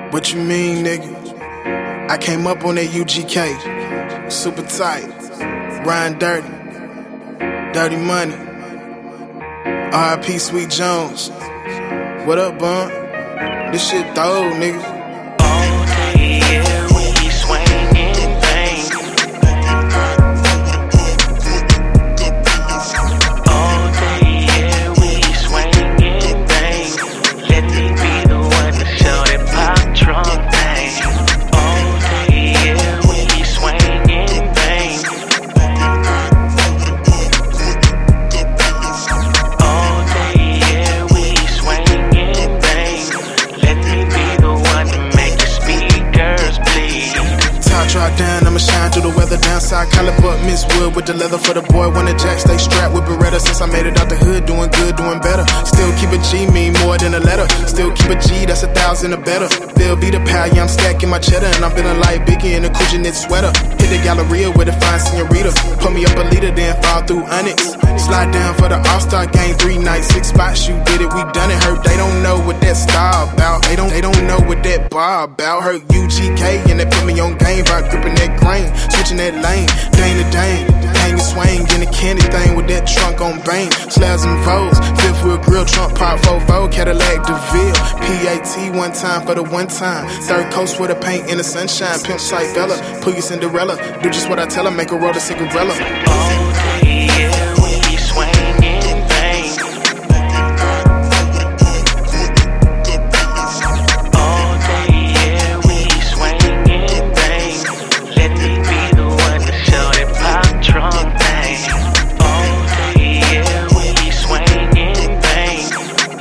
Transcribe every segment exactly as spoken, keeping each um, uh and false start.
What you mean, nigga? I came up on that U G K, super tight, Ryan Dirty, Dirty Money, R I P Sweet Jones. What up, bun? This shit throw, nigga. All day, yeah, we swinging things. All day, yeah, we swinging things. Let me be the one to show that pop trunk thing. All day, yeah, we swinging things. All day, yeah, we swinging things. Let me be the one to make the speakers bleed. Top drop down, I'ma shine through the weather. Downside collar, but Miss Wood with the leather for the boy. When the jack stay strapped with Beretta. Since I made it out the hood, doing good, doing better. Still keep a G, mean more than a letter. Still keep a G, that's a thousand or better. They'll be the pal, yeah, I'm stacking my cheddar. And I'm feeling like Biggie in a Coogee knit sweater. Hit the Galleria with a fine senorita. Put me up a leader, then fall through Onyx. Slide down for the All-Star game, three nights, six spots, you did it, we done it. Heard they don't know what that style about. They don't, they don't know what that bar about. Heard U G K and they put me on game by gripping that grain, switching that lane, dang to dang, hang and swing, in a candy thing with that trunk on bang, slabs and foes, fifth wheel grill, trunk pop, fofo, Cadillac DeVille, P A T one time for the one time, third coast for the paint in the sunshine, pimp sight Bella, pull your Cinderella, do just what I tell her, make her roll the cigarella. All day, yeah, we swinging things. All day, yeah, we swinging things. Let me be the one to show that pop trunk thing. All day, yeah, we swinging things.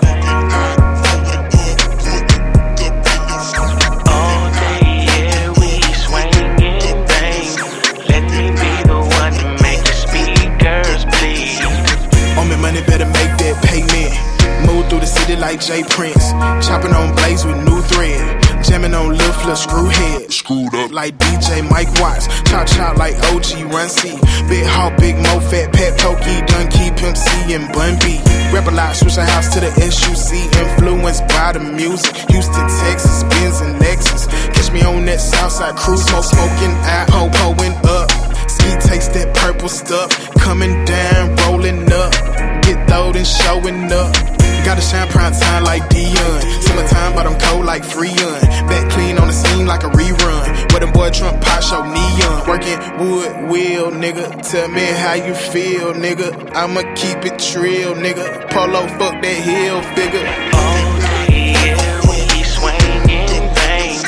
All day, yeah, we swinging things. Let me be the one to make the speakers bleed. On me money, better make that payment. Move through the city like Jay Prince. Chopping on blades with new thread. Jamming on Lil Flip, screw head. Screwed up like D J Mike Watts. Chop chop like O G Run C. Big Hawk, Big Mo, Fat Pat, Pokey, Dunkey, Pimp C, and Bun B. Rap a lot, switch the house to the S U C. Influenced by the music. Houston, Texas, Benz, and Lexus. Catch me on that Southside cruise. Smoke, smoking out, po-poing up. Ski takes that purple stuff. Coming down, rolling up. Get throwed and showing up. Gotta shine prime time like Dion. Summertime, but I'm cold like Freon. Back clean on the scene like a rerun. Where them boy Trump pot show neon. Working wood wheel, nigga. Tell me how you feel, nigga. I'ma keep it trill, nigga. Polo, fuck that hill figure. All day, yeah, we swinging things.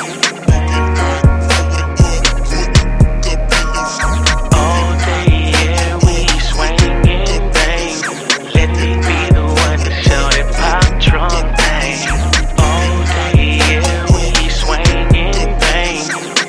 All day, yeah, we swinging things. Let me be the one to show that pop trunk thing. All day, yeah, we swinging things.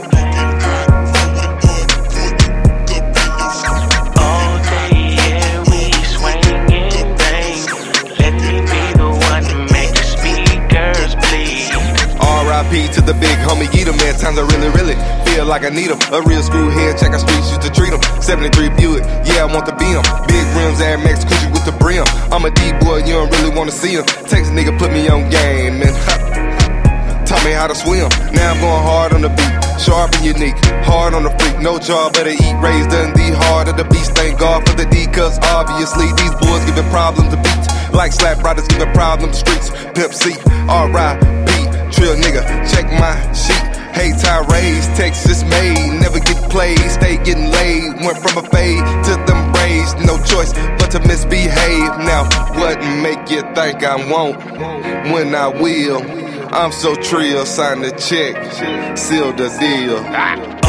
All day, yeah, we swinging things. Let me be the one to make the speakers bleed. R I P to the big homie Yeeter, man, times I really, really feel like I need him. A real screw head, check our streets, used to treat him. seventy-three Buick, yeah, I want the B M. Big rims, Air Max, Coogee with the brim. I'm a D-boy, you don't really wanna see him. Text nigga, put me on game, and taught me how to swim. Now I'm going hard on the beat, sharp and unique. Hard on the freak, no job, better eat. Raised Dundee, hard of the beast. Thank God for the D, cause obviously these boys giving problems to beat. Like slap riders giving problems to streets. Pimp C, R I P, trill nigga, check my sheet. Hey, Tyrese, Texas made, never get played, stay getting laid. Went from a fade to them braids, no choice but to misbehave. Now, what make you think I won't when I will? I'm so trill, sign the check, seal the deal.